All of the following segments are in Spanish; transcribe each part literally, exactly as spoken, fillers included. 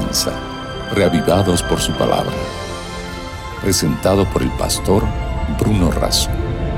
comienza, reavivados por su palabra. Presentado por el pastor Bruno Razo.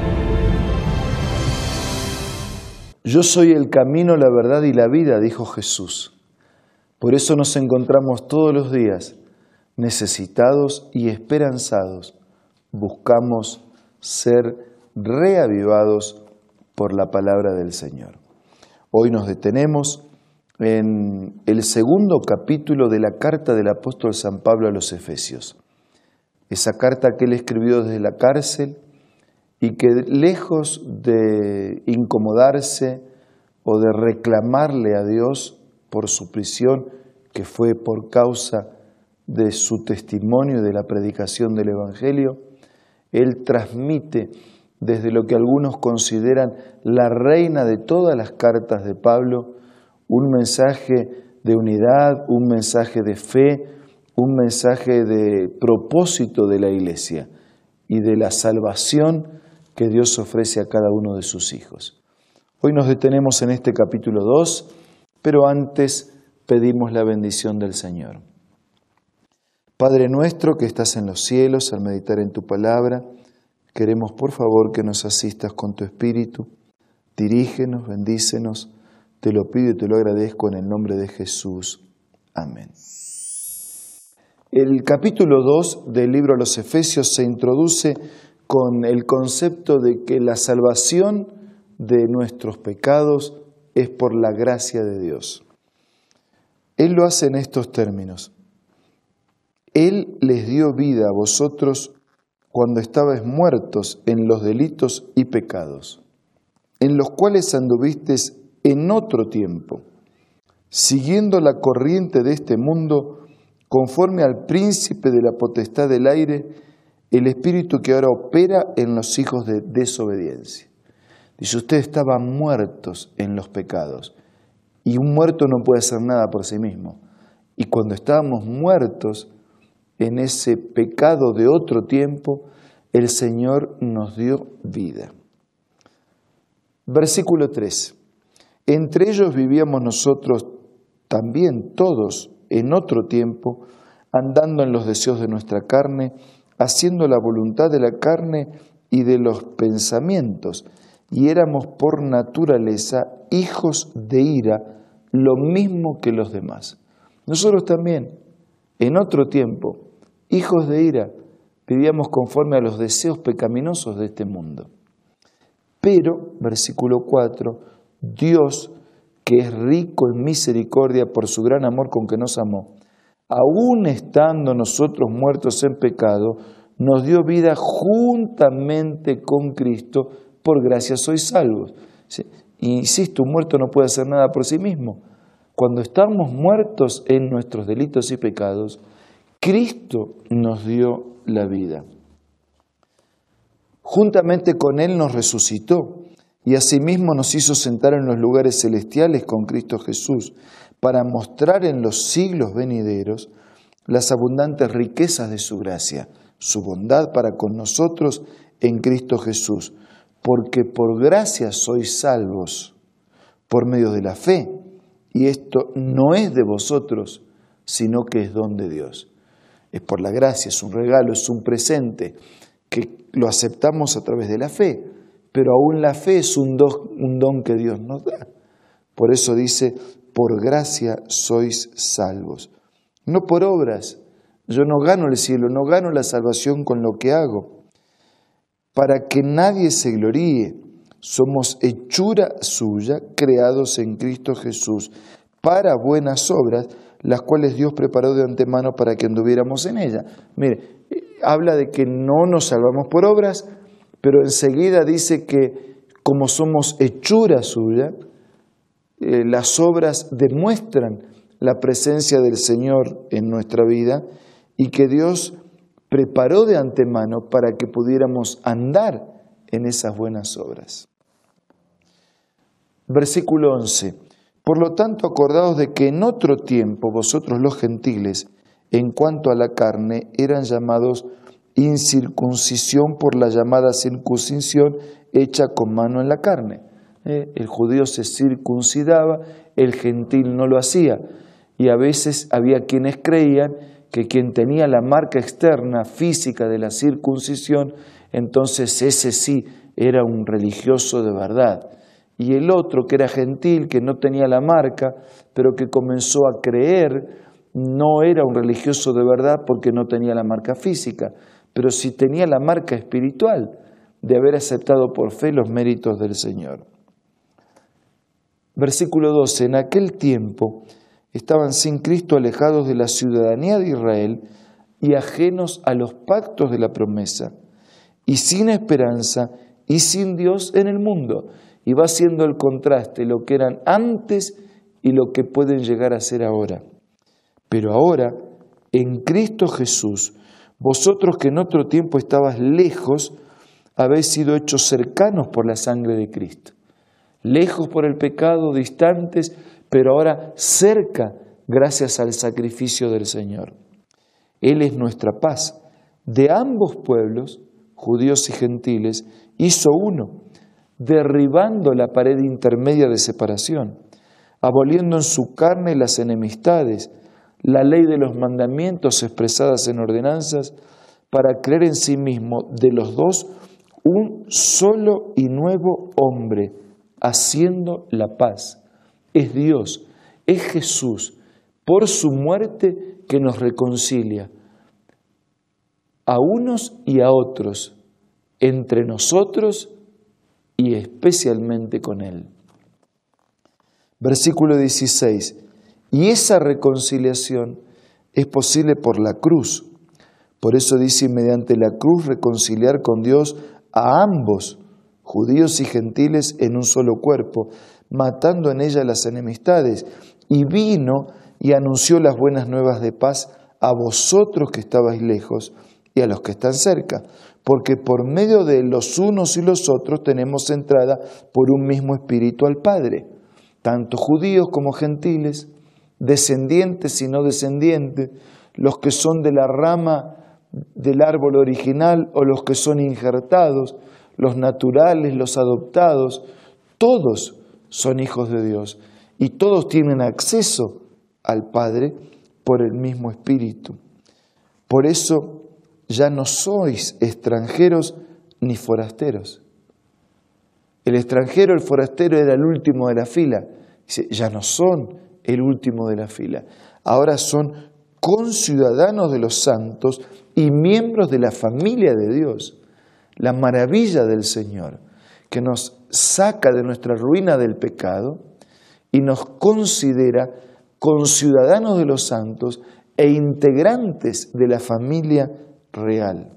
Yo soy el camino, la verdad y la vida, dijo Jesús. Por eso nos encontramos todos los días necesitados y esperanzados. Buscamos ser reavivados por la palabra del Señor. Hoy nos detenemos en el segundo capítulo de la carta del apóstol San Pablo a los Efesios. Esa carta que él escribió desde la cárcel y que lejos de incomodarse o de reclamarle a Dios por su prisión, que fue por causa de su testimonio y de la predicación del Evangelio, él transmite desde lo que algunos consideran la reina de todas las cartas de Pablo, un mensaje de unidad, un mensaje de fe, un mensaje de propósito de la Iglesia y de la salvación que Dios ofrece a cada uno de sus hijos. Hoy nos detenemos en este capítulo dos, pero antes pedimos la bendición del Señor. Padre nuestro que estás en los cielos, al meditar en tu palabra, queremos por favor que nos asistas con tu Espíritu. Dirígenos, bendícenos, te lo pido y te lo agradezco en el nombre de Jesús. Amén. El capítulo dos del libro a los Efesios se introduce con el concepto de que la salvación de nuestros pecados es por la gracia de Dios. Él lo hace en estos términos. Él les dio vida a vosotros cuando estabais muertos en los delitos y pecados, en los cuales anduvisteis en otro tiempo, siguiendo la corriente de este mundo, conforme al príncipe de la potestad del aire, el espíritu que ahora opera en los hijos de desobediencia. Dice, ustedes estaban muertos en los pecados, y un muerto no puede hacer nada por sí mismo. Y cuando estábamos muertos en ese pecado de otro tiempo, el Señor nos dio vida. Versículo tres. Entre ellos vivíamos nosotros también todos en otro tiempo, andando en los deseos de nuestra carne, haciendo la voluntad de la carne y de los pensamientos, y éramos por naturaleza hijos de ira, lo mismo que los demás. Nosotros también, en otro tiempo, hijos de ira, vivíamos conforme a los deseos pecaminosos de este mundo. Pero, versículo cuatro, Dios, que es rico en misericordia por su gran amor con que nos amó, aun estando nosotros muertos en pecado, nos dio vida juntamente con Cristo, por gracia sois salvos. Insisto, un muerto no puede hacer nada por sí mismo. Cuando estamos muertos en nuestros delitos y pecados, Cristo nos dio la vida. Juntamente con Él nos resucitó y asimismo nos hizo sentar en los lugares celestiales con Cristo Jesús, para mostrar en los siglos venideros las abundantes riquezas de su gracia, su bondad para con nosotros en Cristo Jesús, porque por gracia sois salvos, por medio de la fe, y esto no es de vosotros, sino que es don de Dios. Es por la gracia, es un regalo, es un presente, que lo aceptamos a través de la fe, pero aún la fe es un don, un don que Dios nos da. Por eso dice, por gracia sois salvos. No por obras. Yo no gano el cielo, no gano la salvación con lo que hago. Para que nadie se gloríe, somos hechura suya, creados en Cristo Jesús, para buenas obras, las cuales Dios preparó de antemano para que anduviéramos en ellas. Mire, habla de que no nos salvamos por obras, pero enseguida dice que como somos hechura suya, eh, las obras demuestran la presencia del Señor en nuestra vida y que Dios preparó de antemano para que pudiéramos andar en esas buenas obras. Versículo once. Por lo tanto, acordaos de que en otro tiempo vosotros los gentiles, en cuanto a la carne, eran llamados incircuncisión por la llamada circuncisión hecha con mano en la carne. Eh, el judío se circuncidaba, el gentil no lo hacía. y a veces había quienes creían que quien tenía la marca externa física de la circuncisión, entonces ese sí era un religioso de verdad. Y el otro, que era gentil, que no tenía la marca, pero que comenzó a creer, no era un religioso de verdad porque no tenía la marca física, pero sí tenía la marca espiritual de haber aceptado por fe los méritos del Señor. Versículo doce. En aquel tiempo estaban sin Cristo, alejados de la ciudadanía de Israel y ajenos a los pactos de la promesa, y sin esperanza y sin Dios en el mundo. Y va haciendo el contraste, lo que eran antes y lo que pueden llegar a ser ahora. Pero ahora, en Cristo Jesús, vosotros que en otro tiempo estabas lejos, habéis sido hechos cercanos por la sangre de Cristo. Lejos por el pecado, distantes, pero ahora cerca gracias al sacrificio del Señor. Él es nuestra paz. De ambos pueblos, judíos y gentiles, hizo uno, derribando la pared intermedia de separación, aboliendo en su carne las enemistades, la ley de los mandamientos expresadas en ordenanzas, para crear en sí mismo de los dos un solo y nuevo hombre, haciendo la paz. Es Dios, es Jesús, por su muerte que nos reconcilia a unos y a otros, entre nosotros y especialmente con Él. Versículo dieciséis. Y esa reconciliación es posible por la cruz. Por eso dice, mediante la cruz reconciliar con Dios a ambos, judíos y gentiles, en un solo cuerpo, matando en ella las enemistades. Y vino y anunció las buenas nuevas de paz a vosotros que estabais lejos y a los que están cerca, porque por medio de los unos y los otros tenemos entrada por un mismo espíritu al Padre, tanto judíos como gentiles, descendientes y no descendientes, los que son de la rama del árbol original o los que son injertados, los naturales, los adoptados, todos son hijos de Dios y todos tienen acceso al Padre por el mismo Espíritu. Por eso ya no sois extranjeros ni forasteros. El extranjero, el forastero era el último de la fila. Dice, ya no son el último de la fila. Ahora son conciudadanos de los santos y miembros de la familia de Dios. La maravilla del Señor, que nos saca de nuestra ruina del pecado y nos considera conciudadanos de los santos e integrantes de la familia real.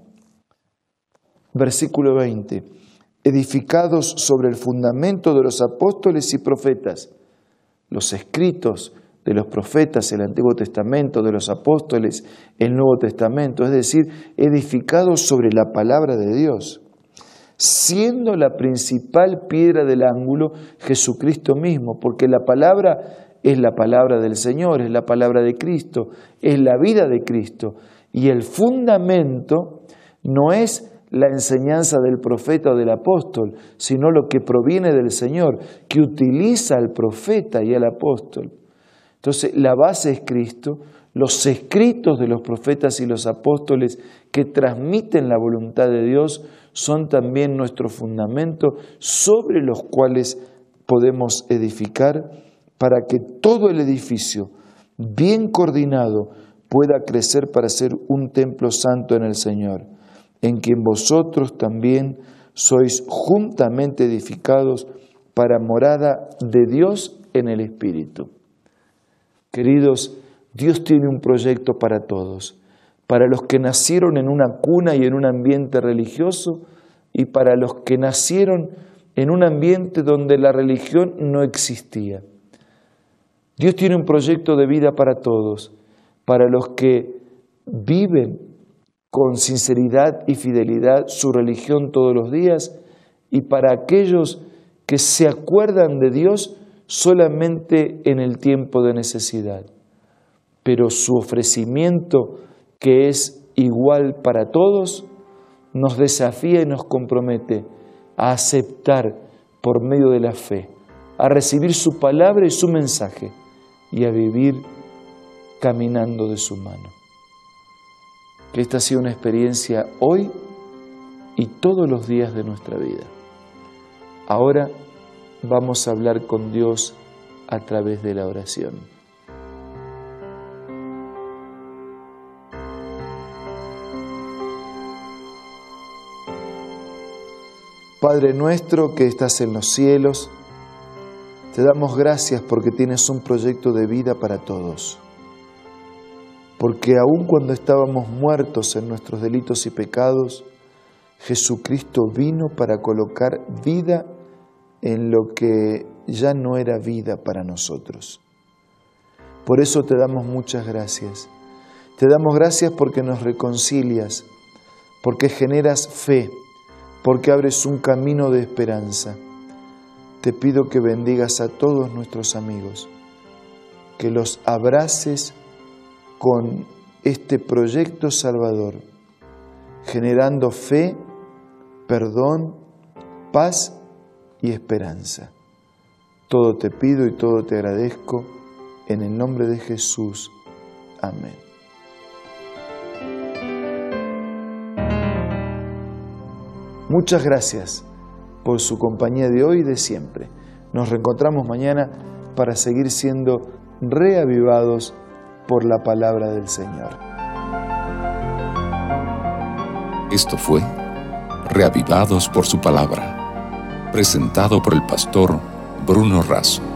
Versículo veinte. Edificados sobre el fundamento de los apóstoles y profetas, los escritos de los profetas, el Antiguo Testamento, de los apóstoles, el Nuevo Testamento, es decir, edificados sobre la palabra de Dios, siendo la principal piedra del ángulo Jesucristo mismo, porque la palabra es la palabra del Señor, es la palabra de Cristo, es la vida de Cristo, y el fundamento no es la enseñanza del profeta o del apóstol, sino lo que proviene del Señor, que utiliza al profeta y al apóstol. Entonces, la base es Cristo, los escritos de los profetas y los apóstoles que transmiten la voluntad de Dios son también nuestro fundamento sobre los cuales podemos edificar para que todo el edificio, bien coordinado, pueda crecer para ser un templo santo en el Señor, en quien vosotros también sois juntamente edificados para morada de Dios en el Espíritu. Queridos, Dios tiene un proyecto para todos, para los que nacieron en una cuna y en un ambiente religioso, y para los que nacieron en un ambiente donde la religión no existía. Dios tiene un proyecto de vida para todos, para los que viven con sinceridad y fidelidad su religión todos los días, y para aquellos que se acuerdan de Dios solamente en el tiempo de necesidad. Pero su ofrecimiento, que es igual para todos, nos desafía y nos compromete a aceptar por medio de la fe, a recibir su palabra y su mensaje y a vivir caminando de su mano. Que esta sea una experiencia hoy y todos los días de nuestra vida. Ahora vamos a hablar con Dios a través de la oración. Padre nuestro que estás en los cielos, te damos gracias porque tienes un proyecto de vida para todos. Porque aun cuando estábamos muertos en nuestros delitos y pecados, Jesucristo vino para colocar vida en lo que ya no era vida para nosotros. Por eso te damos muchas gracias. Te damos gracias porque nos reconcilias, porque generas fe, porque abres un camino de esperanza. Te pido que bendigas a todos nuestros amigos, que los abraces con este proyecto salvador, generando fe, perdón, paz y esperanza. Todo te pido y todo te agradezco, en el nombre de Jesús. Amén. Muchas gracias por su compañía de hoy y de siempre. Nos reencontramos mañana para seguir siendo reavivados por la palabra del Señor. Esto fue Reavivados por su palabra, presentado por el pastor Bruno Razo.